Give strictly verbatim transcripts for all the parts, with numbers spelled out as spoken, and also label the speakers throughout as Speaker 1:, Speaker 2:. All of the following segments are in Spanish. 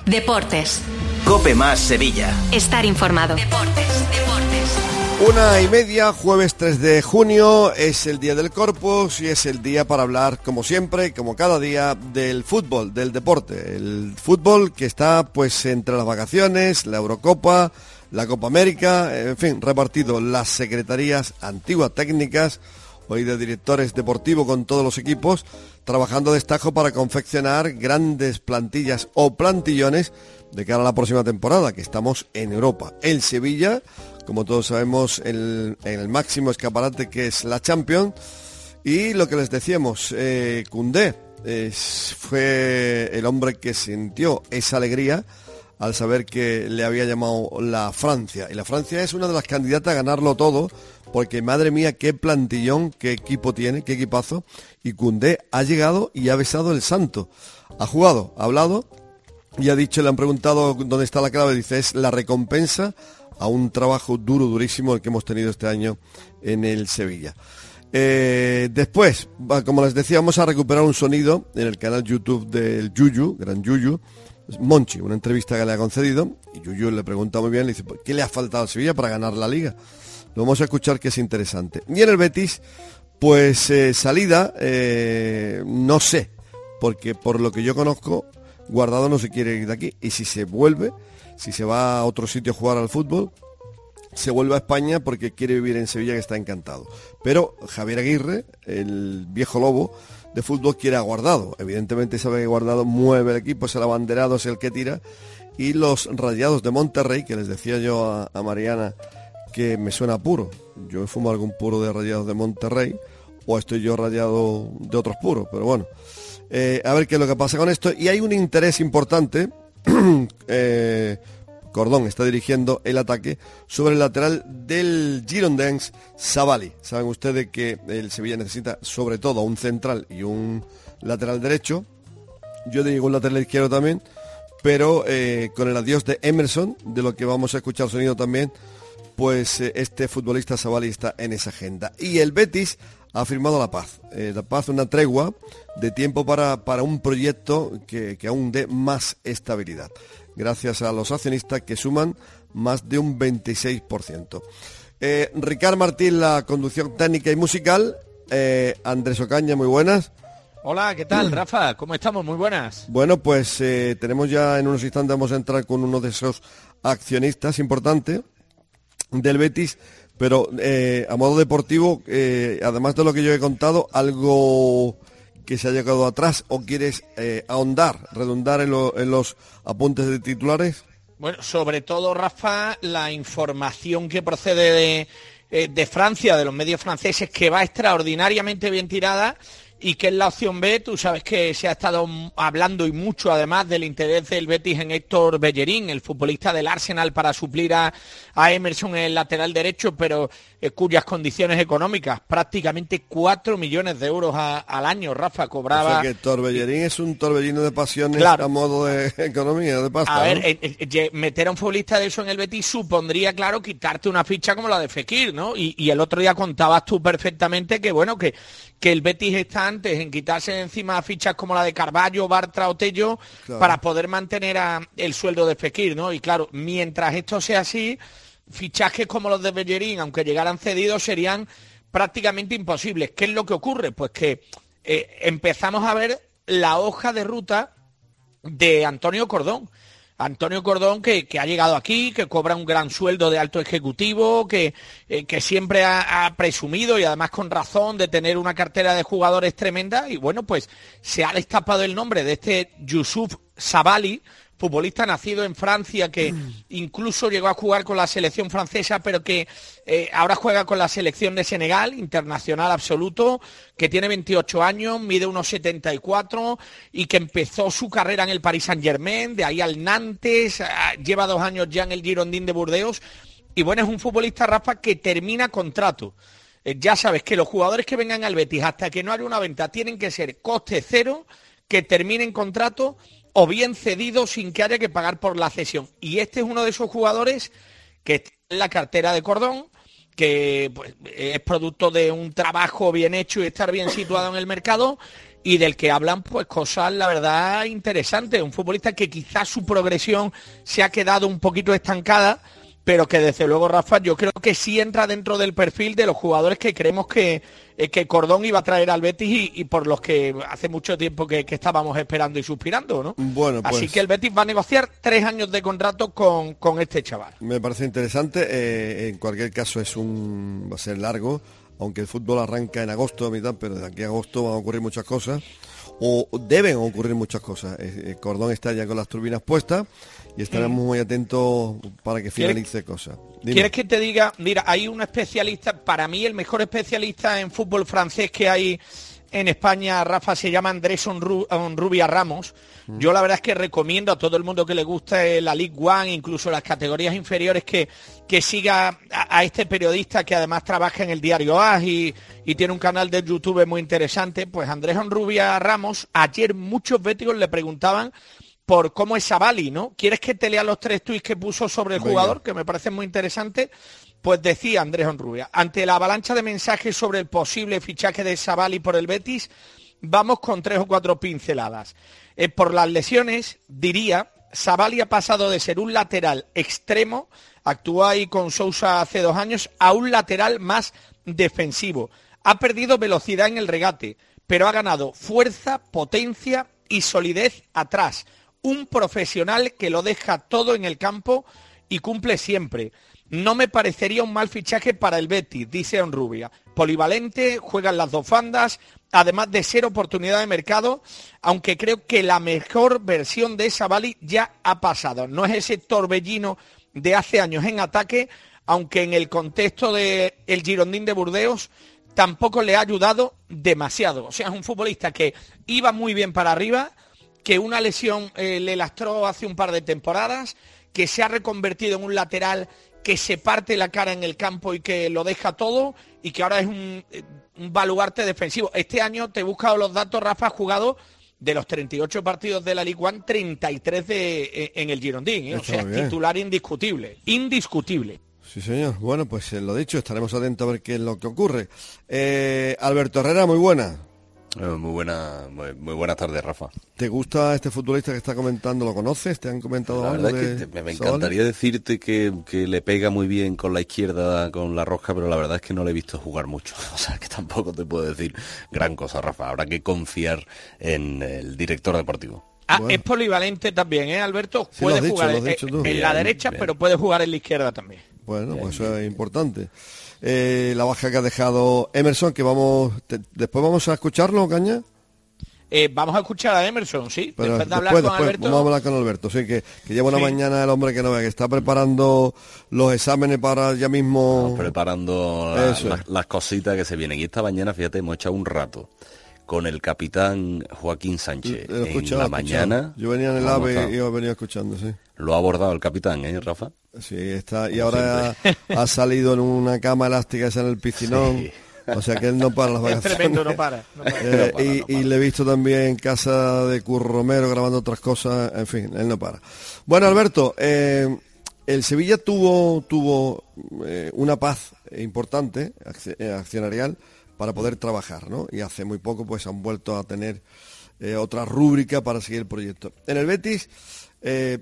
Speaker 1: Deportes.
Speaker 2: COPE más Sevilla.
Speaker 1: Estar informado.
Speaker 3: Deportes, deportes.
Speaker 4: Una y media, jueves tres de junio, es el día del Corpus y es el día para hablar, como siempre, como cada día, del fútbol, del deporte. El fútbol que está pues entre las vacaciones, la Eurocopa, la Copa América, en fin, repartido las secretarías antiguas técnicas, hoy de directores deportivos con todos los equipos, trabajando a destajo para confeccionar grandes plantillas o plantillones de cara a la próxima temporada, que estamos en Europa. El Sevilla, como todos sabemos, en el, el máximo escaparate que es la Champions, y lo que les decíamos, eh, Koundé es, fue el hombre que sintió esa alegría al saber que le había llamado la Francia, y la Francia es una de las candidatas a ganarlo todo, porque madre mía, qué plantillón, qué equipo tiene, qué equipazo, y Koundé ha llegado y ha besado el santo, ha jugado, ha hablado, y ha dicho, le han preguntado dónde está la clave, dice, es la recompensa a un trabajo duro, durísimo, el que hemos tenido este año en el Sevilla. Eh, después, como les decía, vamos a recuperar un sonido en el canal YouTube del Yuyu, Gran Yuyu, Monchi, una entrevista que le ha concedido, y Yuyu le pregunta muy bien, le dice, ¿qué le ha faltado a Sevilla para ganar la Liga? Lo vamos a escuchar, que es interesante. Y en el Betis, pues eh, salida, eh, no sé, porque por lo que yo conozco, Guardado no se quiere ir de aquí, y si se vuelve, si se va a otro sitio a jugar al fútbol, se vuelve a España porque quiere vivir en Sevilla, que está encantado. Pero Javier Aguirre, el viejo lobo de fútbol, quiere a Guardado. Evidentemente sabe que Guardado mueve el equipo, es el abanderado, es el que tira. Y los Rayados de Monterrey, que les decía yo a, a Mariana que me suena puro. Yo he fumado algún puro de Rayados de Monterrey, o estoy yo rayado de otros puros, pero bueno. Eh, a ver qué es lo que pasa con esto. Y hay un interés importante. eh, Cordón está dirigiendo el ataque sobre el lateral del Girondins, Savali. Saben ustedes que el Sevilla necesita sobre todo un central y un lateral derecho. Yo digo un lateral izquierdo también, pero eh, con el adiós de Emerson, de lo que vamos a escuchar sonido también, pues eh, este futbolista Savali está en esa agenda. Y el Betis ha firmado la paz, eh, la paz, una tregua de tiempo para, para un proyecto que, que aún dé más estabilidad, gracias a los accionistas que suman más de un veintiséis por ciento. Eh, Ricard Martín, la conducción técnica y musical, eh, Andrés Ocaña, muy buenas.
Speaker 5: Hola, ¿qué tal, Rafa? ¿Cómo estamos? Muy buenas.
Speaker 4: Bueno, pues eh, tenemos ya en unos instantes, vamos a entrar con uno de esos accionistas importantes del Betis, pero eh, a modo deportivo, eh, además de lo que yo he contado, algo que se ha llegado atrás, o quieres eh, ahondar, redundar en, lo, en los apuntes de titulares.
Speaker 5: Bueno, sobre todo, Rafa, la información que procede de, eh, de Francia, de los medios franceses, que va extraordinariamente bien tirada, y que es la opción B. Tú sabes que se ha estado hablando y mucho, además, del interés del Betis en Héctor Bellerín, el futbolista del Arsenal, para suplir a, a Emerson en el lateral derecho, pero eh, cuyas condiciones económicas, prácticamente cuatro millones de euros a, al año, Rafa, cobraba.
Speaker 4: O sea que Héctor Bellerín es un torbellino de pasiones, claro, a modo de economía, de pasta.
Speaker 5: A ver,
Speaker 4: ¿no?
Speaker 5: eh, eh, meter a un futbolista de eso en el Betis supondría, claro, quitarte una ficha como la de Fekir, ¿no? Y, y el otro día contabas tú perfectamente que, bueno, que, que el Betis está antes en quitarse de encima fichas como la de Carballo, Bartra o Tello, claro, para poder mantener a el sueldo de Fekir, ¿no? Y claro, mientras esto sea así, fichajes como los de Bellerín, aunque llegaran cedidos, serían prácticamente imposibles. ¿Qué es lo que ocurre? Pues que eh, empezamos a ver la hoja de ruta de Antonio Cordón. Antonio Cordón, que, que ha llegado aquí, que cobra un gran sueldo de alto ejecutivo, que, eh, que siempre ha, ha presumido, y además con razón, de tener una cartera de jugadores tremenda, y bueno, pues se ha destapado el nombre de este Youssouf Savali, futbolista nacido en Francia, que incluso llegó a jugar con la selección francesa, pero que eh, ahora juega con la selección de Senegal, internacional absoluto, que tiene veintiocho años, mide uno setenta y cuatro y que empezó su carrera en el Paris Saint-Germain, de ahí al Nantes, lleva dos años ya en el Girondins de Burdeos, y bueno, es un futbolista, Rafa, que termina contrato. Eh, ya sabes que los jugadores que vengan al Betis, hasta que no haya una venta, tienen que ser coste cero, que terminen contrato, o bien cedido sin que haya que pagar por la cesión. Y este es uno de esos jugadores que está en la cartera de Cordón, que pues, es producto de un trabajo bien hecho y estar bien situado en el mercado, y del que hablan pues cosas, la verdad, interesantes. Un futbolista que quizás su progresión se ha quedado un poquito estancada, pero que desde luego, Rafa, yo creo que sí entra dentro del perfil de los jugadores que creemos que, eh, que Cordón iba a traer al Betis y, y por los que hace mucho tiempo que, que estábamos esperando y suspirando, ¿no?
Speaker 4: Bueno, pues,
Speaker 5: así que el Betis va a negociar tres años de contrato con, con este chaval.
Speaker 4: Me parece interesante, eh, en cualquier caso es un va a ser largo, aunque el fútbol arranca en agosto a mitad, pero de aquí a agosto van a ocurrir muchas cosas, o deben ocurrir muchas cosas. Eh, Cordón está ya con las turbinas puestas y estaremos mm. muy atentos para que finalice cosas. Dime.
Speaker 5: ¿Quieres que te diga? Mira, hay un especialista, para mí el mejor especialista en fútbol francés que hay en España, Rafa, se llama Andrés Onru, Onrubia Ramos. Mm. Yo la verdad es que recomiendo a todo el mundo que le guste la Ligue One, incluso las categorías inferiores, que, que siga a, a este periodista que además trabaja en el diario A S y, y tiene un canal de YouTube muy interesante. Pues Andrés Onrubia Ramos, ayer muchos béticos le preguntaban por cómo es Savali, ¿no? ¿Quieres que te lea los tres tuits que puso sobre el Venga. jugador, que me parecen muy interesantes? Pues decía Andrés Onrubia, ante la avalancha de mensajes sobre el posible fichaje de Savali por el Betis, vamos con tres o cuatro pinceladas. Eh, por las lesiones, diría, Savali ha pasado de ser un lateral extremo, actuó ahí con Sousa hace dos años, a un lateral más defensivo. Ha perdido velocidad en el regate, pero ha ganado fuerza, potencia y solidez atrás. Un profesional que lo deja todo en el campo y cumple siempre. No me parecería un mal fichaje para el Betis, dice Onrubia. Polivalente, juega en las dos bandas, además de ser oportunidad de mercado, aunque creo que la mejor versión de Savali ya ha pasado. No es ese torbellino de hace años en ataque, aunque en el contexto del Girondín de Burdeos tampoco le ha ayudado demasiado. O sea, es un futbolista que iba muy bien para arriba, que una lesión eh, le lastró hace un par de temporadas, que se ha reconvertido en un lateral que se parte la cara en el campo y que lo deja todo, y que ahora es un, un baluarte defensivo. Este año, te he buscado los datos, Rafa, ha jugado de los treinta y ocho partidos de la Ligue uno, treinta y tres de, eh, en el Girondín, ¿eh? O sea, es titular indiscutible, indiscutible.
Speaker 4: Sí, señor. Bueno, pues eh, lo dicho, estaremos atentos a ver qué es lo que ocurre. Eh, Alberto Herrera, muy buena.
Speaker 1: Eh, muy buena, muy, muy buenas tardes, Rafa.
Speaker 4: ¿Te gusta este futbolista que está comentando? ¿Lo conoces? ¿Te han comentado
Speaker 1: la
Speaker 4: algo?
Speaker 1: La verdad es que te, me encantaría Savali? decirte que, que le pega muy bien con la izquierda, con la rosca, pero la verdad es que no le he visto jugar mucho. O sea, que tampoco te puedo decir gran cosa, Rafa. Habrá que confiar en el director deportivo.
Speaker 5: Ah, bueno. Es polivalente también, ¿eh, Alberto?
Speaker 4: Sí,
Speaker 5: puede
Speaker 4: dicho,
Speaker 5: jugar en, en bien, la derecha, bien. Pero puede jugar en la izquierda también.
Speaker 4: Bueno, bien, pues eso bien. es importante. Eh, la baja que ha dejado Emerson, que vamos, te, después vamos a escucharlo, Caña.
Speaker 5: Eh, vamos a escuchar a Emerson, sí.
Speaker 4: Pero
Speaker 5: después de hablar
Speaker 4: después,
Speaker 5: con
Speaker 4: después,
Speaker 5: Alberto.
Speaker 4: Vamos a hablar con Alberto, sí, que, que lleva una
Speaker 5: sí.
Speaker 4: mañana el hombre que no ve, que está preparando los exámenes para ya mismo.
Speaker 1: Estamos preparando la, la, las cositas que se vienen. Y esta mañana, fíjate, hemos echado un rato con el capitán Joaquín Sánchez en
Speaker 4: escuchado,
Speaker 1: la mañana.
Speaker 4: Yo venía en el AVE y he venido escuchando, sí.
Speaker 1: Lo ha abordado el capitán, ¿eh, Rafa?
Speaker 4: Sí, está. Y ahora ha, ha salido en una cama elástica esa en el piscinón. Sí. O sea que él no para las vacaciones.
Speaker 5: Es tremendo, no para. No para,
Speaker 4: eh,
Speaker 5: no para,
Speaker 4: y,
Speaker 5: no para.
Speaker 4: y le he visto también en casa de Curro Romero grabando otras cosas. En fin, él no para. Bueno, Alberto, eh, el Sevilla tuvo, tuvo eh, una paz importante, accionarial, para poder trabajar, ¿no? Y hace muy poco pues han vuelto a tener eh, otra rúbrica para seguir el proyecto. En el Betis eh,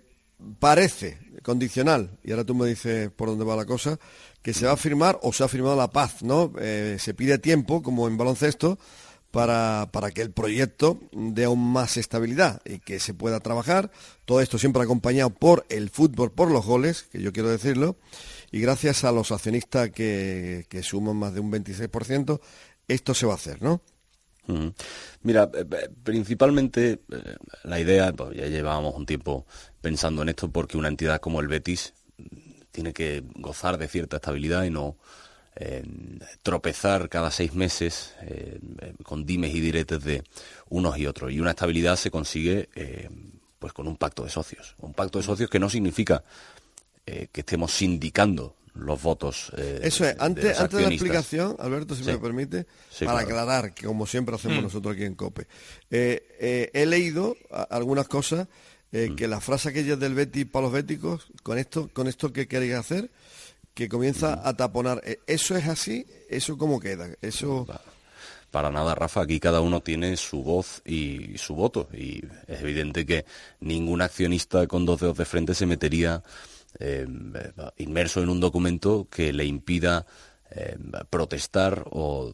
Speaker 4: parece condicional, y ahora tú me dices por dónde va la cosa, que se va a firmar o se ha firmado la paz, ¿no? Eh, se pide tiempo, como en baloncesto, para, para que el proyecto dé aún más estabilidad y que se pueda trabajar. Todo esto siempre acompañado por el fútbol, por los goles, que yo quiero decirlo, y gracias a los accionistas que, que suman más de un veintiséis por ciento, esto se va a hacer, ¿no?
Speaker 1: Mm. Mira, eh, principalmente eh, la idea, pues ya llevábamos un tiempo pensando en esto, porque una entidad como el Betis tiene que gozar de cierta estabilidad y no eh, tropezar cada seis meses eh, con dimes y diretes de unos y otros. Y una estabilidad se consigue eh, pues con un pacto de socios. Un pacto de socios que no significa eh, que estemos sindicando los votos. Eh,
Speaker 4: Eso es, antes de, antes de la explicación, Alberto, si sí. me permite,
Speaker 1: sí,
Speaker 4: para
Speaker 1: claro.
Speaker 4: aclarar, que como siempre hacemos mm. nosotros aquí en COPE. Eh, eh, he leído a, algunas cosas, eh, mm. que la frase aquella del Betis para los béticos, con esto, con esto que queréis hacer, que comienza mm. a taponar. ¿Eso es así? ¿Eso cómo queda? Eso...
Speaker 1: para nada, Rafa. Aquí cada uno tiene su voz y su voto. Y es evidente que ningún accionista con dos dedos de frente se metería eh, inmerso en un documento que le impida Eh, protestar o,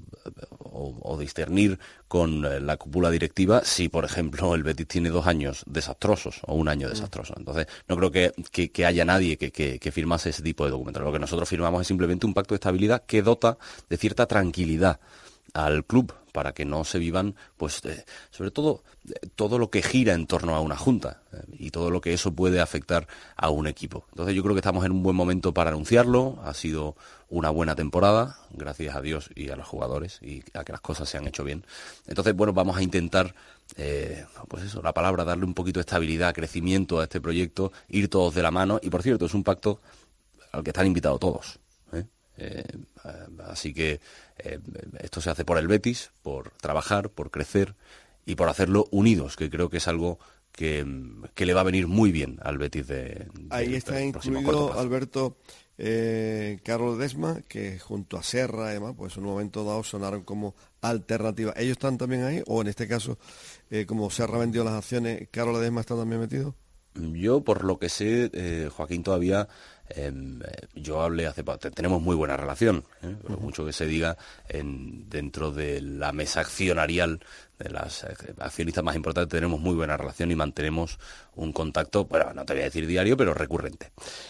Speaker 1: o, o discernir con la cúpula directiva si, por ejemplo, el Betis tiene dos años desastrosos o un año desastroso. Entonces, no creo que, que, que haya nadie que, que, que firmase ese tipo de documentos. Lo que nosotros firmamos es simplemente un pacto de estabilidad que dota de cierta tranquilidad al club para que no se vivan, pues, eh, sobre todo, eh, todo lo que gira en torno a una junta eh, y todo lo que eso puede afectar a un equipo. Entonces yo creo que estamos en un buen momento para anunciarlo. Ha sido una buena temporada, gracias a Dios y a los jugadores y a que las cosas se han hecho bien. Entonces, bueno, vamos a intentar, eh, pues eso, la palabra, darle un poquito de estabilidad, crecimiento a este proyecto, ir todos de la mano. Y por cierto, es un pacto al que están invitados todos. ¿eh? Eh, así que eh, esto se hace por el Betis, por trabajar, por crecer y por hacerlo unidos, que creo que es algo que, que le va a venir muy bien al Betis de, de
Speaker 4: ahí está incluido, Alberto, eh, Carlos Ledesma, que junto a Serra además, pues en un momento dado sonaron como alternativa. ¿Ellos están también ahí? O en este caso, eh, como Serra vendió las acciones, ¿Carlos Ledesma está también metido?
Speaker 1: Yo, por lo que sé, eh, Joaquín, todavía eh, yo hablé hace poco, tenemos muy buena relación, ¿eh? Por mucho que se diga en, dentro de la mesa accionarial de las accionistas más importantes, tenemos muy buena relación y mantenemos un contacto, bueno, no te voy a decir diario, pero recurrente.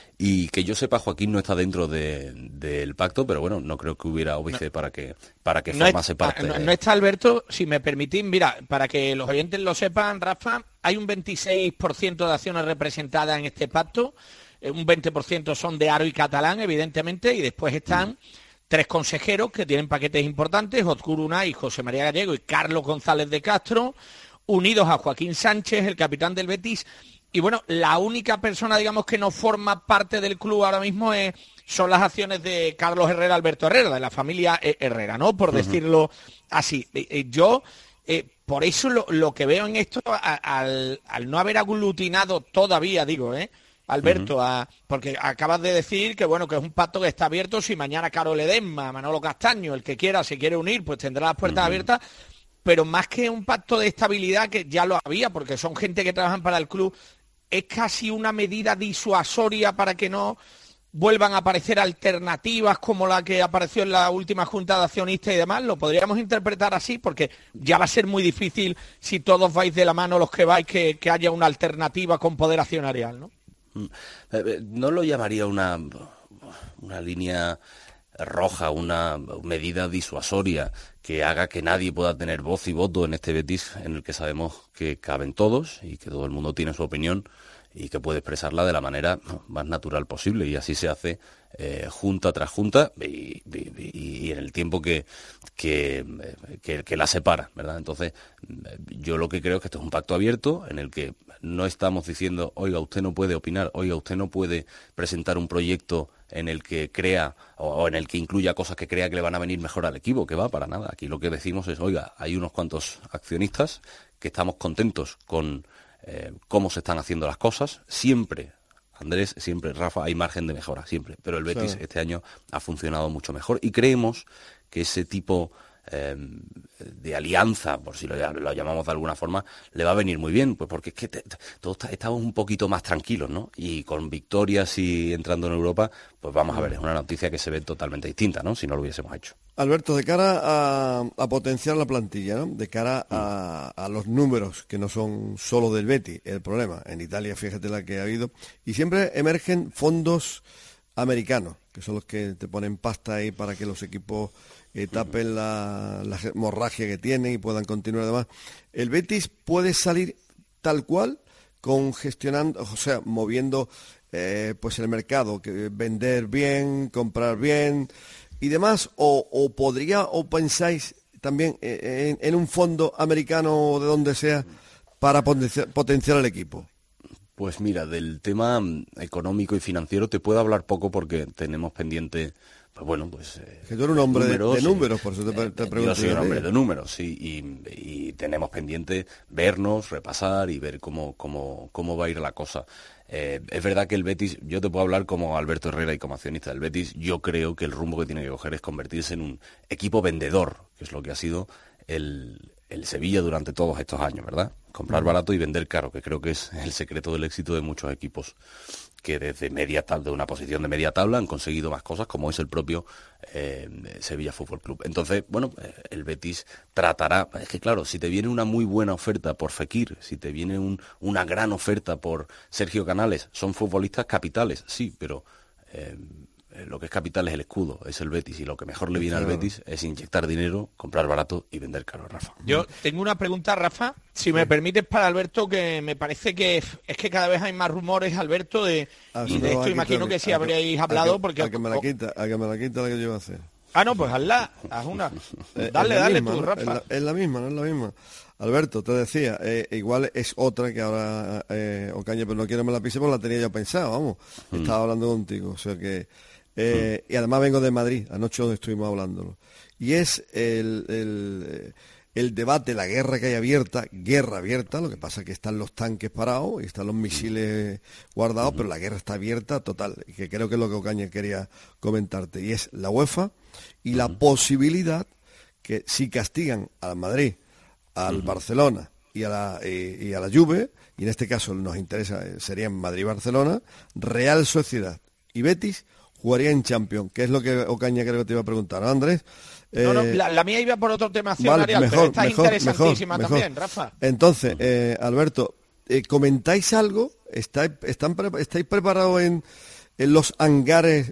Speaker 1: Y que yo sepa, Joaquín no está dentro de, del pacto, pero bueno, no creo que hubiera óbice no. para que para que no formase es, parte.
Speaker 5: No, no está, Alberto, si me permitís, mira, para que los oyentes lo sepan, Rafa, hay un veintiséis por ciento de acciones representadas en este pacto, un veinte por ciento son de Aro y Catalán, evidentemente, y después están mm. tres consejeros que tienen paquetes importantes, Ozgur Unai, José María Gallego y Carlos González de Castro, unidos a Joaquín Sánchez, el capitán del Betis. Y bueno, la única persona, digamos, que no forma parte del club ahora mismo es, son las acciones de Carlos Herrera, Alberto Herrera, de la familia Herrera, ¿no? Por uh-huh. decirlo así. Eh, yo, eh, por eso lo, lo que veo en esto, a, al, al no haber aglutinado todavía, digo, ¿eh? Alberto, uh-huh. a, porque acabas de decir que bueno que es un pacto que está abierto. Si mañana Carlos Ledesma, Manolo Castaño, el que quiera, se quiere unir, pues tendrá las puertas uh-huh. abiertas. Pero más que un pacto de estabilidad, que ya lo había, porque son gente que trabajan para el club, es casi una medida disuasoria para que no vuelvan a aparecer alternativas como la que apareció en la última junta de accionistas y demás. Lo podríamos interpretar así, porque ya va a ser muy difícil, si todos vais de la mano los que vais, que, que haya una alternativa con poder accionarial, ¿no?
Speaker 1: No lo llamaría una, una línea roja, una medida disuasoria que haga que nadie pueda tener voz y voto en este Betis, en el que sabemos que caben todos y que todo el mundo tiene su opinión y que puede expresarla de la manera más natural posible, y así se hace eh, junta tras junta y, y, y en el tiempo que, que, que, que la separa, ¿verdad? Entonces, yo lo que creo es que esto es un pacto abierto en el que no estamos diciendo, oiga, usted no puede opinar, oiga, usted no puede presentar un proyecto en el que crea o, o en el que incluya cosas que crea que le van a venir mejor al equipo, que va para nada. Aquí lo que decimos es, oiga, hay unos cuantos accionistas que estamos contentos con eh, cómo se están haciendo las cosas. Siempre, Andrés, siempre, Rafa, hay margen de mejora, siempre. Pero el Betis sí. este año ha funcionado mucho mejor y creemos que ese tipo Eh, de alianza, por si lo, lo llamamos de alguna forma, le va a venir muy bien, pues porque es que te, te, todos estamos un poquito más tranquilos, ¿no? Y con victorias y entrando en Europa, pues vamos a ver, es una noticia que se ve totalmente distinta, ¿no? Si no lo hubiésemos hecho.
Speaker 4: Alberto, de cara a, a potenciar la plantilla, ¿no? De cara a, a los números, que no son solo del Betis, el problema. En Italia, fíjate la que ha habido, y siempre emergen fondos americanos, que son los que te ponen pasta ahí para que los equipos eh, tapen la, la hemorragia que tienen y puedan continuar además. El Betis puede salir tal cual, con gestionando, o sea, moviendo eh, pues el mercado, que vender bien, comprar bien y demás, o, o podría, o pensáis también en, en un fondo americano o de donde sea para potenciar, potenciar el equipo.
Speaker 1: Pues mira, del tema económico y financiero te puedo hablar poco porque tenemos pendiente, pues bueno, pues... Eh,
Speaker 4: que tú eres un hombre números, de, de números, por eso te, eh, te pregunto.
Speaker 1: Yo soy un hombre de números, sí, y, y tenemos pendiente vernos, repasar y ver cómo, cómo, cómo va a ir la cosa. Eh, es verdad que el Betis, yo te puedo hablar como Alberto Herrera y como accionista del Betis, yo creo que el rumbo que tiene que coger es convertirse en un equipo vendedor, que es lo que ha sido el, el Sevilla durante todos estos años, ¿verdad? Comprar barato y vender caro, que creo que es el secreto del éxito de muchos equipos que desde media tabla, de una posición de media tabla, han conseguido más cosas, como es el propio eh, Sevilla Fútbol Club. Entonces, bueno, eh, el Betis tratará, es que claro, si te viene una muy buena oferta por Fekir, si te viene un, una gran oferta por Sergio Canales, son futbolistas capitales, sí, pero eh, lo que es capital es el escudo, es el Betis, y lo que mejor le viene al Betis es inyectar dinero, comprar barato y vender caro, Rafa.
Speaker 5: Yo tengo una pregunta, Rafa, si me permites, para Alberto, que me parece que es que cada vez hay más rumores, Alberto, de
Speaker 4: Ah,
Speaker 5: y
Speaker 4: no,
Speaker 5: de esto
Speaker 4: aquí
Speaker 5: imagino
Speaker 4: también.
Speaker 5: que sí
Speaker 4: A
Speaker 5: habríais
Speaker 4: a
Speaker 5: hablado,
Speaker 4: que-
Speaker 5: porque...
Speaker 4: a que me la quita, a que me la quita la que yo iba a hacer.
Speaker 5: Ah, no, pues hazla, haz una.
Speaker 4: Eh,
Speaker 5: Dale,
Speaker 4: es la
Speaker 5: dale
Speaker 4: misma,
Speaker 5: tú,
Speaker 4: ¿no?
Speaker 5: Rafa.
Speaker 4: Es la, es la misma, no es la misma. Alberto, te decía, eh, igual es otra que ahora eh, Ocaña, pero no quiero que me la pise porque la tenía yo pensado, vamos. Estaba hablando contigo, o sea que... eh, y además vengo de Madrid, anoche donde estuvimos hablándolo. Y es el, el, eh, el debate, la guerra que hay abierta, guerra abierta, lo que pasa es que están los tanques parados y están los misiles guardados, pero la guerra está abierta total, y que creo que es lo que Ocaña quería comentarte, y es la UEFA y la posibilidad que si castigan al Madrid, al Barcelona y a la y, y a la Juve, y en este caso nos interesa, eh, serían Madrid-Barcelona, Real Sociedad y Betis jugaría en Champions, que es lo que Ocaña creo que te iba a preguntar, ¿no, Andrés?
Speaker 5: No, no,
Speaker 4: Eh,
Speaker 5: la, la mía iba por otro tema
Speaker 4: vale,
Speaker 5: accionarial, pero
Speaker 4: mejor,
Speaker 5: está
Speaker 4: mejor,
Speaker 5: interesantísima
Speaker 4: mejor,
Speaker 5: también,
Speaker 4: mejor.
Speaker 5: Rafa.
Speaker 4: Entonces, eh, Alberto, eh, ¿comentáis algo? ¿Estáis, están, pre- ¿estáis preparados en, en los hangares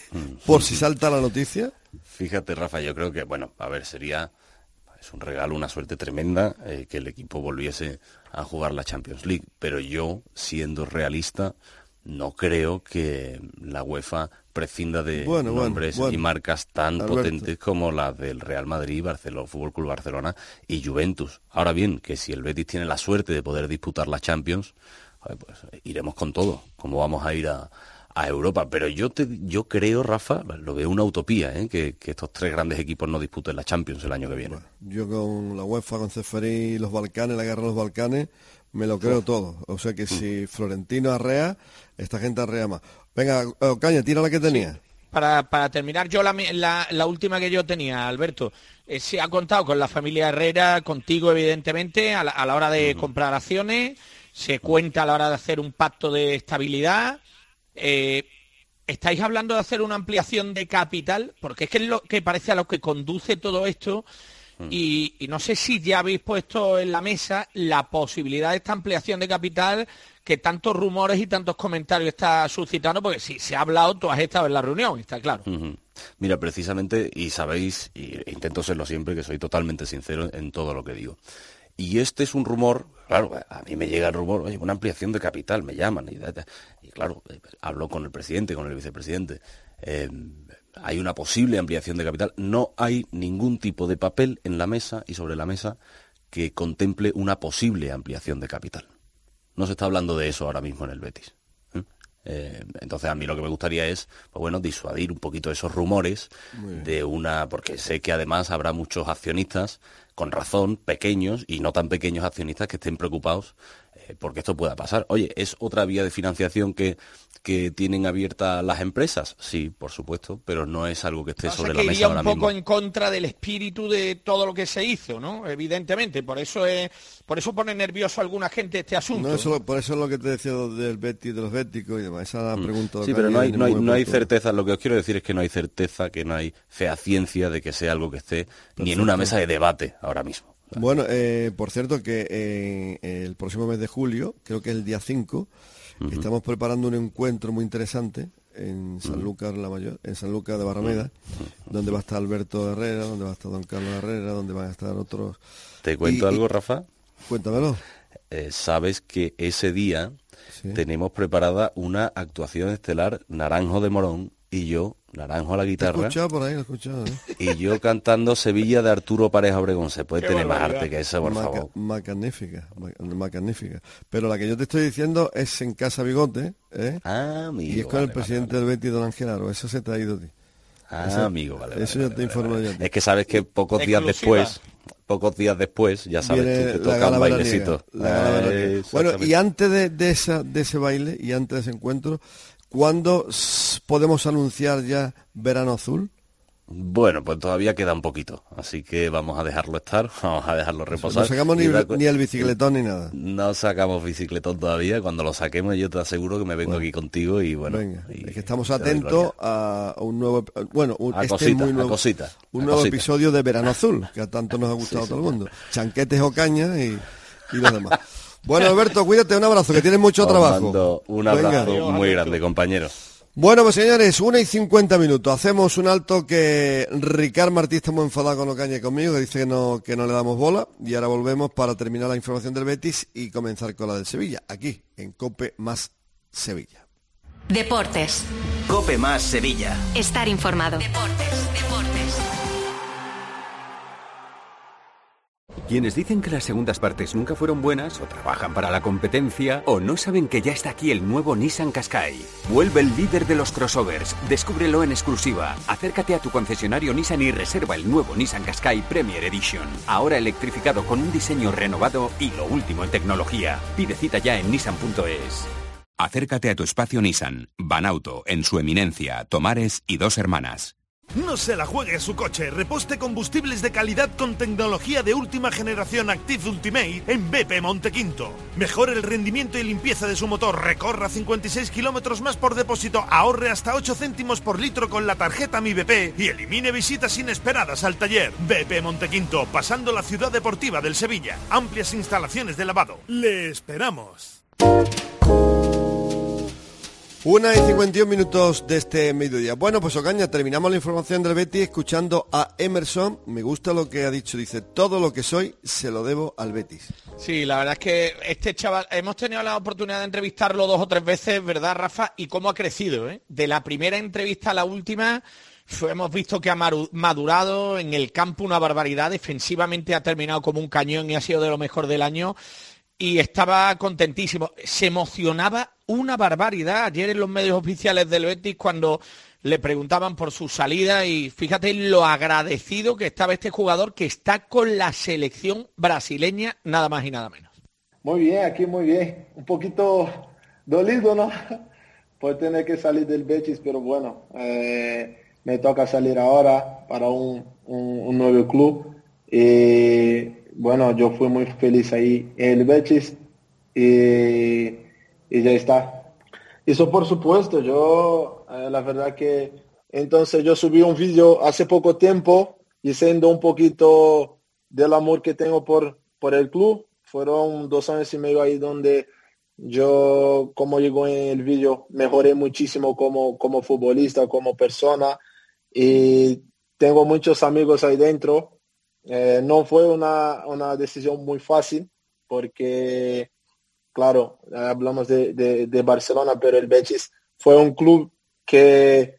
Speaker 4: por si salta la noticia?
Speaker 1: Fíjate, Rafa, yo creo que, bueno, a ver, sería, es un regalo, una suerte tremenda eh, que el equipo volviese a jugar la Champions League, pero yo, siendo realista, no creo que la UEFA prescinda de
Speaker 4: Bueno, bueno,
Speaker 1: nombres
Speaker 4: bueno.
Speaker 1: y marcas tan
Speaker 4: Alberto.
Speaker 1: potentes como las del Real Madrid, Barcelona, Fútbol Club Barcelona y Juventus. Ahora bien, que si el Betis tiene la suerte de poder disputar la Champions, joder, pues iremos con todo, como vamos a ir a, a Europa. Pero yo te, yo creo, Rafa, lo veo una utopía, ¿eh? que, que estos tres grandes equipos no disputen la Champions el año que viene.
Speaker 4: Yo con la UEFA, con Ceferín y los Balcanes, la guerra de los Balcanes, me lo creo todo. O sea que si Florentino arrea, esta gente arrea más. Venga, Ocaña, tira la que tenía.
Speaker 5: Para, para terminar, yo la, mi- la, la última que yo tenía, Alberto, eh, se ha contado con la familia Herrera, contigo evidentemente, a la, a la hora de comprar acciones, se cuenta a la hora de hacer un pacto de estabilidad. Eh, ¿Estáis hablando de hacer una ampliación de capital? Porque es que es lo que parece a lo que conduce todo esto. Y, y no sé si ya habéis puesto en la mesa la posibilidad de esta ampliación de capital que tantos rumores y tantos comentarios está suscitando, porque si se ha hablado, tú has estado en la reunión, está claro.
Speaker 1: Ujú. Mira, precisamente, y sabéis, y intento serlo siempre, que soy totalmente sincero en todo lo que digo. Y este es un rumor, claro, a mí me llega el rumor, oye, una ampliación de capital, me llaman, y, y claro, hablo con el presidente, con el vicepresidente, eh, hay una posible ampliación de capital, no hay ningún tipo de papel en la mesa y sobre la mesa que contemple una posible ampliación de capital. No se está hablando de eso ahora mismo en el Betis. ¿eh? Eh, entonces a mí lo que me gustaría es, pues bueno, disuadir un poquito esos rumores de una, porque sé que además habrá muchos accionistas, con razón, pequeños y no tan pequeños accionistas que estén preocupados eh, porque esto pueda pasar. Oye, ¿es otra vía de financiación que, que tienen abiertas las empresas? Sí, por supuesto, pero no es algo que esté
Speaker 5: O sea,
Speaker 1: sobre
Speaker 5: que
Speaker 1: la mesa
Speaker 5: iría un
Speaker 1: ahora
Speaker 5: poco
Speaker 1: mismo.
Speaker 5: en contra del espíritu de todo lo que se hizo, ¿no? Evidentemente, por eso es, por eso pone nervioso a alguna gente este asunto.
Speaker 4: No, eso, por eso es lo que te decía del Betis, de los béticos y demás. Esa es la pregunta. de
Speaker 1: Sí,
Speaker 4: Ocaña,
Speaker 1: pero no hay,
Speaker 4: ni
Speaker 1: no hay,
Speaker 4: muy
Speaker 1: no hay
Speaker 4: oportuna.
Speaker 1: certeza. Lo que os quiero decir es que no hay certeza, que no hay fehaciencia de que sea algo que esté ni en una mesa de debate ahora mismo.
Speaker 4: Bueno, eh, por cierto que eh, el próximo mes de julio, creo que es el día cinco, estamos preparando un encuentro muy interesante en San Lucas la Mayor, en San Lucas de Barrameda, donde va a estar Alberto Herrera, donde va a estar Don Carlos Herrera, donde van a estar otros.
Speaker 1: ¿Te cuento
Speaker 4: Y-
Speaker 1: algo,
Speaker 4: y-
Speaker 1: Rafa?
Speaker 4: Cuéntamelo.
Speaker 1: Eh, sabes que ese día
Speaker 4: Sí.
Speaker 1: tenemos preparada una actuación estelar, Naranjo de Morón y yo, Naranjo a la
Speaker 4: Lo he
Speaker 1: guitarra,
Speaker 4: escuchado por ahí, lo he escuchado. ¿eh?
Speaker 1: y yo cantando Sevilla de Arturo Pareja Obregón. Se puede
Speaker 5: Qué
Speaker 1: tener más
Speaker 5: barbaridad.
Speaker 1: arte que eso, por
Speaker 4: Maca-
Speaker 1: favor.
Speaker 4: Magnífica, ma- magnífica. Pero la que yo te estoy diciendo es en Casa Bigote, ¿eh?
Speaker 1: Ah, amigo.
Speaker 4: y es con
Speaker 1: vale,
Speaker 4: el presidente del Betis, don Ángel Aro. Eso se te ha ido a ti.
Speaker 1: vale. Ah,
Speaker 4: eso-
Speaker 1: amigo, vale.
Speaker 4: eso
Speaker 1: vale,
Speaker 4: ya
Speaker 1: vale,
Speaker 4: te informo
Speaker 1: vale,
Speaker 4: yo a
Speaker 1: vale.
Speaker 4: ti.
Speaker 1: Es que sabes que pocos días
Speaker 5: Exclusiva.
Speaker 1: después, pocos días después, ya sabes
Speaker 4: Viene
Speaker 1: tú, te
Speaker 4: la
Speaker 1: toca
Speaker 4: gala
Speaker 1: un
Speaker 4: veraniega,
Speaker 1: bailecito.
Speaker 4: la gala
Speaker 1: Ah,
Speaker 4: veraniega. Bueno, y
Speaker 1: exactamente.
Speaker 4: antes de, de, esa, de ese baile y antes de ese encuentro, ¿cuándo s- podemos anunciar ya Verano Azul?
Speaker 1: Bueno, pues todavía queda un poquito, así que vamos a dejarlo estar, vamos a dejarlo reposar.
Speaker 4: No sacamos ni,
Speaker 1: da,
Speaker 4: ni el bicicletón ni nada.
Speaker 1: No sacamos bicicletón todavía, cuando lo saquemos yo te aseguro que me vengo bueno, aquí contigo y bueno.
Speaker 4: Venga,
Speaker 1: y,
Speaker 4: es que estamos atentos a un nuevo, bueno, un,
Speaker 1: a
Speaker 4: este
Speaker 1: cosita,
Speaker 4: muy nuevo,
Speaker 1: a cosita,
Speaker 4: un
Speaker 1: a
Speaker 4: nuevo
Speaker 1: cosita.
Speaker 4: episodio de Verano Azul, que a tanto nos ha gustado sí, todo sí. el mundo. Chanquetes o cañas y, y lo demás. Bueno, Alberto, cuídate, un abrazo, que tienes mucho
Speaker 1: Os
Speaker 4: trabajo.
Speaker 1: Mando un abrazo Venga. muy grande, compañeros.
Speaker 4: Bueno, pues señores, una y cincuenta minutos. Hacemos un alto que Ricard Martí está muy enfadado con Ocaña y conmigo, que dice que no, que no le damos bola. Y ahora volvemos para terminar la información del Betis y comenzar con la del Sevilla, aquí, en COPE más Sevilla.
Speaker 3: Deportes.
Speaker 2: COPE más Sevilla.
Speaker 3: Estar informado. Deportes, deportes.
Speaker 6: Quienes dicen que las segundas partes nunca fueron buenas, o trabajan para la competencia, o no saben que ya está aquí el nuevo Nissan Qashqai. Vuelve el líder de los crossovers. Descúbrelo en exclusiva. Acércate a tu concesionario Nissan y reserva el nuevo Nissan Qashqai Premier Edition. Ahora electrificado con un diseño renovado y lo último en tecnología. Pide cita ya en nissan punto es. Acércate a tu espacio Nissan. Banauto, en su eminencia, Tomares y Dos Hermanas.
Speaker 7: No se la juegue a su coche, reposte combustibles de calidad con tecnología de última generación Active Ultimate en B P Montequinto. Mejore el rendimiento y limpieza de su motor, recorra cincuenta y seis kilómetros más por depósito, ahorre hasta ocho céntimos por litro con la tarjeta Mi B P y elimine visitas inesperadas al taller. B P Montequinto, pasando la ciudad deportiva del Sevilla. Amplias instalaciones de lavado. ¡Le esperamos!
Speaker 4: Una y cincuenta y un minutos de este mediodía. Bueno, pues Ocaña, terminamos la información del Betis escuchando a Emerson. Me gusta lo que ha dicho, dice, todo lo que soy se lo debo al Betis.
Speaker 5: Sí, la verdad es que este chaval, hemos tenido la oportunidad de entrevistarlo dos o tres veces, ¿verdad, Rafa? Y cómo ha crecido, ¿eh? De la primera entrevista a la última, hemos visto que ha madurado en el campo una barbaridad, defensivamente ha terminado como un cañón y ha sido de lo mejor del año. Y estaba contentísimo, se emocionaba una barbaridad ayer en los medios oficiales del Betis cuando le preguntaban por su salida y fíjate lo agradecido que estaba este jugador que está con la selección brasileña, nada más y nada menos.
Speaker 8: Muy bien, aquí muy bien, un poquito dolido, ¿no? Por tener que salir del Betis, pero bueno, eh, me toca salir ahora para un, un, un nuevo club. Eh, Bueno, yo fui muy feliz ahí en el Betis y, y ya está. Eso por supuesto, yo eh, la verdad que entonces yo subí un vídeo hace poco tiempo diciendo un poquito del amor que tengo por, por el club. Fueron dos años y medio ahí donde yo, como digo en el vídeo, mejoré muchísimo como, como futbolista, como persona y tengo muchos amigos ahí dentro. Eh, no fue una, una decisión muy fácil porque, claro, hablamos de, de, de Barcelona, pero el Betis fue un club que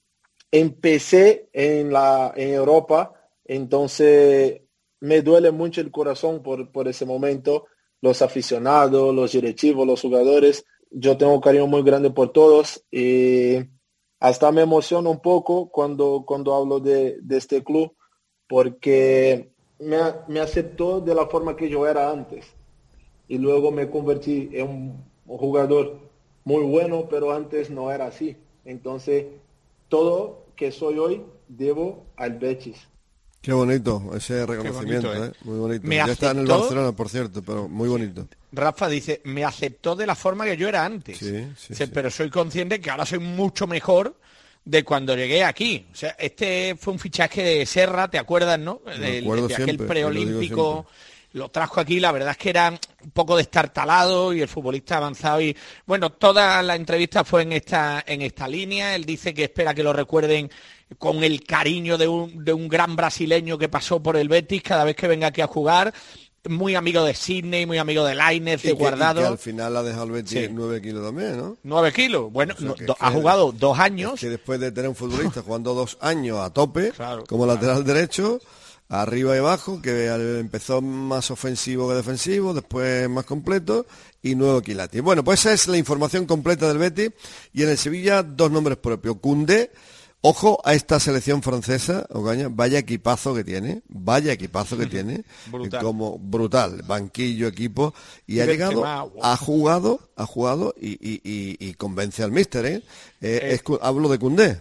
Speaker 8: empecé en, la, en Europa, entonces me duele mucho el corazón por, por ese momento, los aficionados, los directivos, los jugadores, yo tengo un cariño muy grande por todos y hasta me emociono un poco cuando, cuando hablo de, de este club, porque me, me aceptó de la forma que yo era antes y luego me convertí en un, un jugador muy bueno, pero antes no era así. Entonces, todo que soy hoy debo al Betis.
Speaker 4: Qué bonito ese reconocimiento, bonito, ¿eh? ¿eh? Muy bonito.
Speaker 5: Me
Speaker 4: ya
Speaker 5: aceptó,
Speaker 4: está en el Barcelona, por cierto, pero muy bonito.
Speaker 5: Rafa dice, me aceptó de la forma que yo era antes.
Speaker 4: Sí, sí,
Speaker 5: dice,
Speaker 4: sí.
Speaker 5: Pero soy consciente que ahora soy mucho mejor de cuando llegué aquí. O sea, este fue un fichaje de Serra, ¿te acuerdas, no?
Speaker 4: Me
Speaker 5: de,
Speaker 4: acuerdo
Speaker 5: de aquel
Speaker 4: siempre,
Speaker 5: preolímpico. Lo trajo aquí, la verdad es que era un poco destartalado y el futbolista avanzado. Y bueno, toda la entrevista fue en esta, en esta línea. Él dice que espera que lo recuerden con el cariño de un, de un gran brasileño que pasó por el Betis cada vez que venga aquí a jugar. Muy amigo de Sidney, muy amigo de Lainez, de
Speaker 4: que,
Speaker 5: Guardado.
Speaker 4: Y que al final ha dejado el Betis
Speaker 5: sí.
Speaker 4: nueve kilos también, ¿no?
Speaker 5: Nueve kilos. Bueno,
Speaker 4: o sea,
Speaker 5: no,
Speaker 4: que,
Speaker 5: do,
Speaker 4: que
Speaker 5: ha jugado dos años.
Speaker 4: Es que después de tener un futbolista jugando dos años a tope,
Speaker 5: claro,
Speaker 4: como
Speaker 5: claro.
Speaker 4: lateral derecho, arriba y abajo, que empezó más ofensivo que defensivo, después más completo, y nuevo Quilati. Bueno, pues esa es la información completa del Betis, y en el Sevilla dos nombres propios. Koundé, ojo a esta selección francesa, Ocaña, vaya equipazo que tiene, vaya equipazo que tiene,
Speaker 5: brutal.
Speaker 4: como brutal, banquillo, equipo, y, y ha llegado, wow. ha jugado, ha jugado y, y, y, y convence al míster, ¿eh? eh es, hablo de Koundé.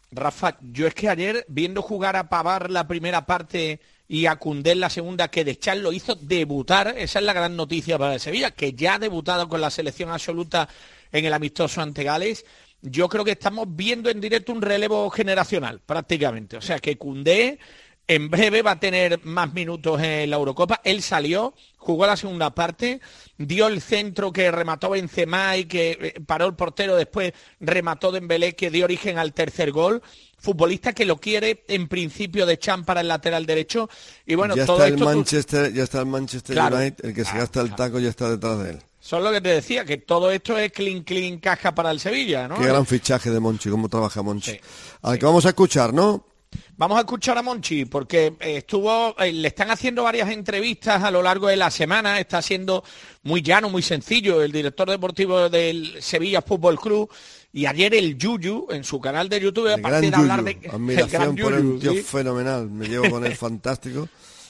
Speaker 5: Rafa, yo es que ayer, viendo jugar a Pavard la primera parte y a Koundé en la segunda, que Deschamps lo hizo debutar, esa es la gran noticia para el Sevilla, que ya ha debutado con la selección absoluta en el amistoso ante Gales. Yo creo que estamos viendo en directo un relevo generacional, prácticamente. O sea, que Koundé en breve va a tener más minutos en la Eurocopa. Él salió, jugó la segunda parte, dio el centro que remató Benzema y que paró el portero, después remató Dembélé, que dio origen al tercer gol. Futbolista que lo quiere en principio Deschamps para el lateral derecho. Y bueno,
Speaker 4: ya
Speaker 5: todo
Speaker 4: está
Speaker 5: esto
Speaker 4: el Manchester, tú... ya está el Manchester claro. United, el que se gasta el taco ya está detrás de él.
Speaker 5: Eso es lo que te decía, que todo esto es clean, clean, caja para el Sevilla, ¿no?
Speaker 4: Qué gran fichaje de Monchi, cómo trabaja Monchi. Sí, Al sí. que vamos a escuchar, ¿no?
Speaker 5: Vamos a escuchar a Monchi, porque estuvo, eh, le están haciendo varias entrevistas a lo largo de la semana, está siendo muy llano, muy sencillo, el director deportivo del Sevilla Fútbol Club, y ayer el Yuyu, en su canal de YouTube,
Speaker 4: el
Speaker 5: aparte de
Speaker 4: Yuyu.
Speaker 5: hablar de...
Speaker 4: Admiración
Speaker 5: el
Speaker 4: por
Speaker 5: Yuyu,
Speaker 4: un tío
Speaker 5: ¿sí?
Speaker 4: fenomenal, me llevo con él fantástico,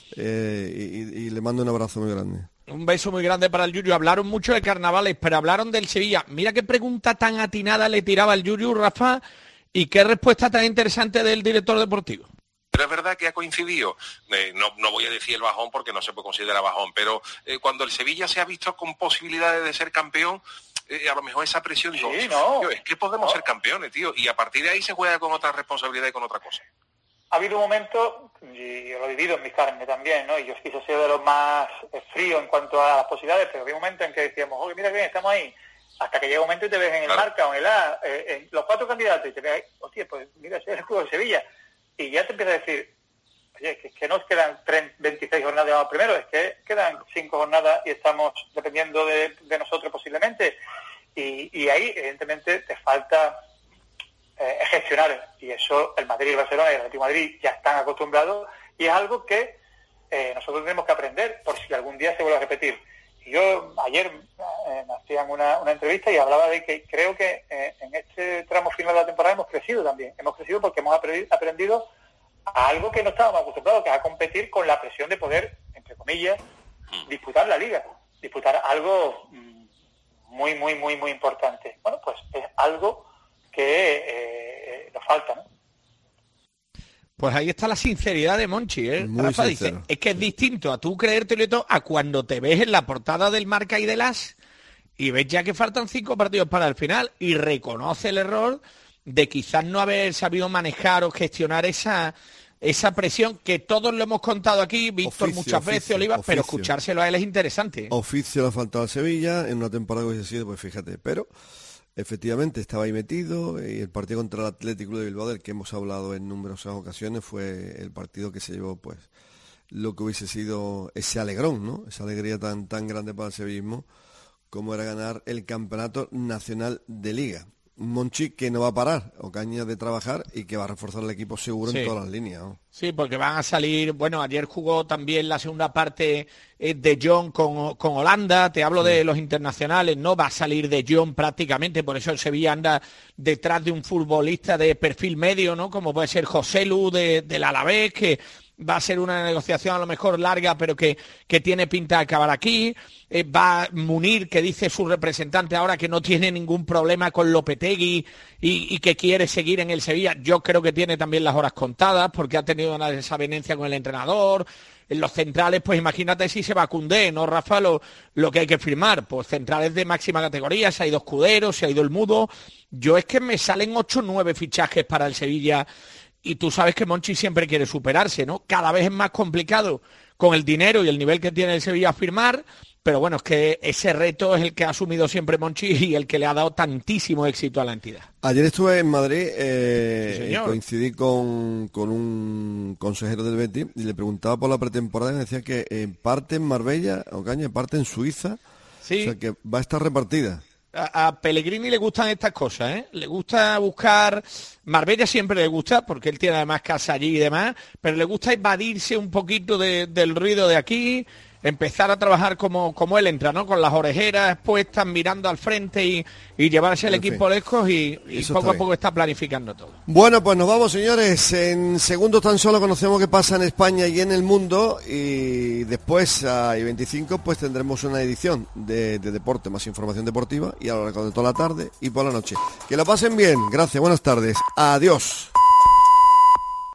Speaker 4: eh, y, y le mando un abrazo muy grande.
Speaker 5: Un beso muy grande para el Yuyu. Hablaron mucho de carnavales, pero hablaron del Sevilla. Mira qué pregunta tan atinada le tiraba el Yuyu, Rafa, y qué respuesta tan interesante del director deportivo.
Speaker 9: Pero es verdad que ha coincidido, eh, no, no voy a decir el bajón porque no se puede considerar bajón, pero eh, cuando el Sevilla se ha visto con posibilidades de ser campeón, eh, a lo mejor esa presión, digo,
Speaker 10: sí, no,
Speaker 9: tío, es que podemos no. ser campeones, tío, y a partir de ahí se juega con otra responsabilidad y con otra cosa.
Speaker 10: Ha habido un momento, y yo lo he vivido en mi carne también, ¿no? Y yo quise ser de los más fríos en cuanto a las posibilidades, pero había un momento en que decíamos, oye, mira que estamos ahí, hasta que llega un momento y te ves en el claro. Marca o en el A, eh, en los cuatro candidatos, y te ves ahí, hostia, pues mira, ese es el club de Sevilla. Y ya te empieza a decir, oye, que, que no es quedan veintiséis jornadas primero, es que quedan cinco jornadas y estamos dependiendo de, de nosotros posiblemente. Y, y ahí, evidentemente, te falta eh, gestionar. Y eso el Madrid, el Barcelona y el Atlético de Madrid ya están acostumbrados. Y es algo que eh, nosotros tenemos que aprender por si algún día se vuelve a repetir. Y yo ayer eh, me hacían una, una entrevista y hablaba de que creo que eh, en este tramo final de la temporada hemos crecido también. Hemos crecido porque hemos aprendido a algo que no estábamos acostumbrados, que es a competir con la presión de poder, entre comillas, disputar la liga, disputar algo muy, muy, muy, muy importante. Bueno, pues es algo que eh, nos falta, ¿no?
Speaker 5: Pues ahí está la sinceridad de Monchi, ¿eh? Rafa dice, es que es distinto a tú creértelo todo a cuando te ves en la portada del Marca y del As y ves ya que faltan cinco partidos para el final y reconoce el error de quizás no haber sabido manejar o gestionar esa esa presión que todos lo hemos contado aquí, Víctor oficio, muchas veces, Oliva, oficio. Pero escuchárselo a él es interesante, ¿eh?
Speaker 4: Oficio le ha faltado al Sevilla en una temporada que hubiese sido, pues fíjate, pero efectivamente estaba ahí metido y el partido contra el Athletic Club de Bilbao, del que hemos hablado en numerosas ocasiones, fue el partido que se llevó, pues, lo que hubiese sido ese alegrón, ¿no? Esa alegría tan, tan grande para el sevillismo como era ganar el campeonato nacional de Liga. Monchi que no va a parar, Ocaña de trabajar y que va a reforzar el equipo seguro sí. en todas las líneas, ¿no?
Speaker 5: Sí, porque van a salir, bueno, ayer jugó también la segunda parte eh, de Jong con, con Holanda, te hablo sí. de los internacionales, no va a salir de Jong prácticamente, por eso el Sevilla anda detrás de un futbolista de perfil medio, ¿no? Como puede ser Joselu de, del Alavés, que va a ser una negociación a lo mejor larga, pero que, que tiene pinta de acabar aquí. Eh, va Munir, que dice su representante ahora que no tiene ningún problema con Lopetegui y, y que quiere seguir en el Sevilla. Yo creo que tiene también las horas contadas porque ha tenido una desavenencia con el entrenador. En los centrales, pues imagínate si se va a Koundé, ¿no, Rafa? Lo, lo que hay que firmar, pues centrales de máxima categoría, se ha ido Escudero, se ha ido el Mudo. Yo es que me salen ocho o nueve fichajes para el Sevilla. Y tú sabes que Monchi siempre quiere superarse, ¿no? Cada vez es más complicado con el dinero y el nivel que tiene el Sevilla a firmar, pero bueno, es que ese reto es el que ha asumido siempre Monchi y el que le ha dado tantísimo éxito a la entidad.
Speaker 4: Ayer estuve en Madrid, eh, sí, coincidí con, con un consejero del Betis y le preguntaba por la pretemporada y me decía que eh, parte en Marbella, Ocaña, parte en Suiza, sí. O sea que va a estar repartida.
Speaker 5: A, a Pellegrini le gustan estas cosas, ¿eh? Le gusta buscar... Marbella siempre le gusta, porque él tiene además casa allí y demás, pero le gusta evadirse un poquito de, del ruido de aquí, empezar a trabajar como, como él entra, ¿no? Con las orejeras puestas, mirando al frente y, y llevarse el en equipo fin. lejos y, y poco a poco está planificando todo.
Speaker 4: Bueno, pues nos vamos, señores. En segundos tan solo conocemos qué pasa en España y en el mundo y después a I veinticinco pues tendremos una edición de, de deporte, más información deportiva y a lo largo de toda la tarde y por la noche. Que lo pasen bien. Gracias, buenas tardes. Adiós.